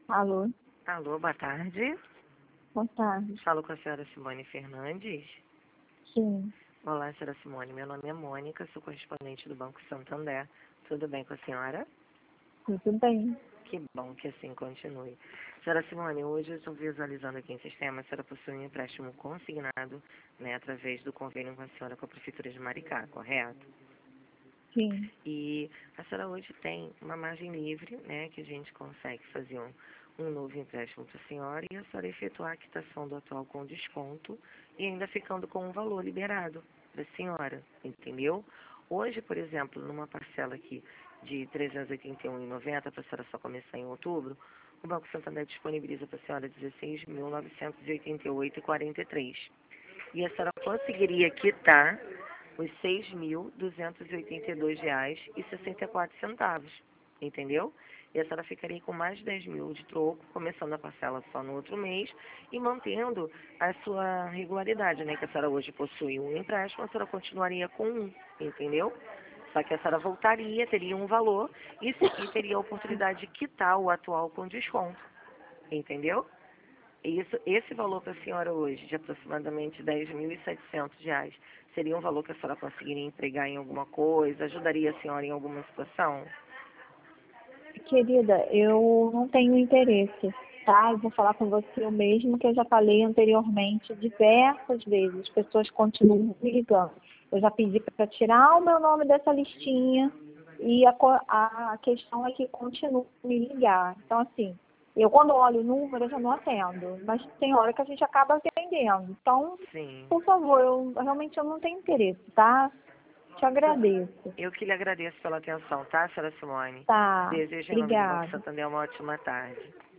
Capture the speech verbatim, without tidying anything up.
Alô, Alô, boa tarde. boa tarde. Falo com a senhora Simone Fernandes. Sim, Olá, senhora Simone. Meu nome é Mônica, sou correspondente do Banco Santander. Tudo bem com a senhora? tudo bem. Que bom que assim continue. Senhora Simone, hoje eu estou visualizando aqui em sistema, a senhora possui um empréstimo consignado, né, através do convênio com a senhora com a Prefeitura de Maricá, correto? Sim, E a senhora hoje tem uma margem livre, né, que a gente consegue fazer um, um novo empréstimo para a senhora e a senhora efetuar a quitação do atual com desconto e ainda ficando com um valor liberado da senhora, entendeu? Hoje, por exemplo, numa parcela aqui de trezentos e oitenta e um reais e noventa centavos para a senhora só começar em outubro, o Banco Santander disponibiliza para a senhora dezesseis mil novecentos e oitenta e oito reais e quarenta e três centavos. E a senhora conseguiria quitar os seis mil duzentos e oitenta e dois reais e sessenta e quatro centavos, entendeu? E a senhora ficaria com mais de dez mil de troco, começando a parcela só no outro mês e mantendo a sua regularidade, né? Que a senhora hoje possui um empréstimo, a senhora continuaria com um, entendeu? Só que a senhora voltaria, teria um valor e, se- e teria a oportunidade de quitar o atual com desconto, entendeu? Isso, esse valor para a senhora hoje, de aproximadamente dez mil e setecentos reais, seria um valor que a senhora conseguiria empregar em alguma coisa? Ajudaria a senhora em alguma situação? querida, eu não tenho interesse, tá? Eu vou falar com você o mesmo que eu já falei anteriormente diversas vezes. As pessoas continuam me ligando. Eu já pedi para tirar o meu nome dessa listinha e a, co- a questão é que continua a me ligar. Então, assim, eu quando olho o número eu já não atendo, mas tem hora que a gente acaba atendendo. Então, Sim. por favor, eu realmente eu não tenho interesse, tá? Te agradeço. Eu que lhe agradeço pela atenção, tá, senhora Simone? Tá, Desejo em nome do Banco obrigada. Santander uma ótima tarde.